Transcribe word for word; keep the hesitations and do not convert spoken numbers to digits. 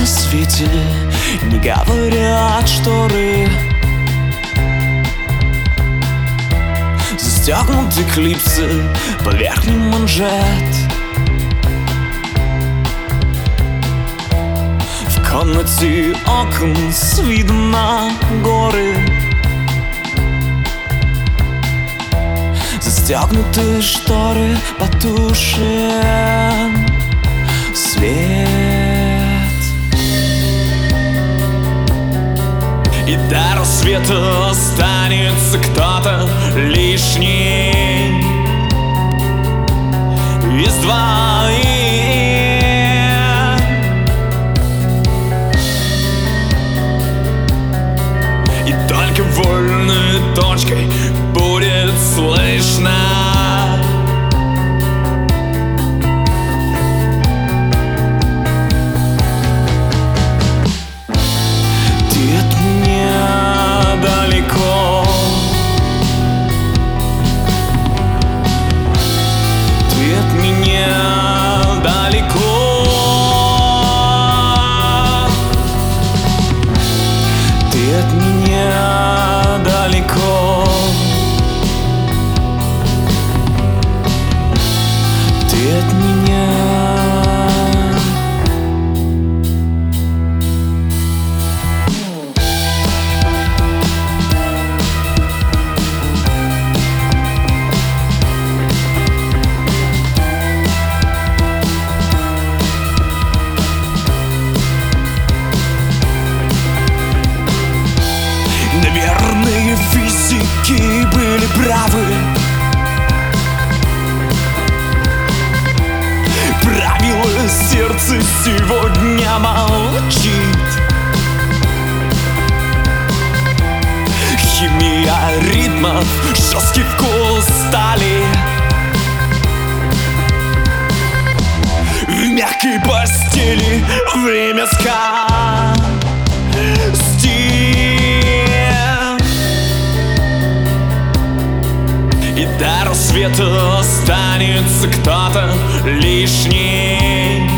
рассвете не говорят шторы. Застегнуты клипсы, поверх ним манжет. В комнате окон с видом на горы. Застегнуты шторы, потушен свет. И до рассвета останется кто-то лишний из двоих. И только вольной точкой будет слышно ты от меня далеко, ты от меня далеко, ты от меня далеко, ты от меня. Наверное, физики были правы. Правило сердца сегодня молчит. Химия ритмов, жесткий вкус стали. В мягкой постели время скоростей. И до рассвета останется кто-то лишний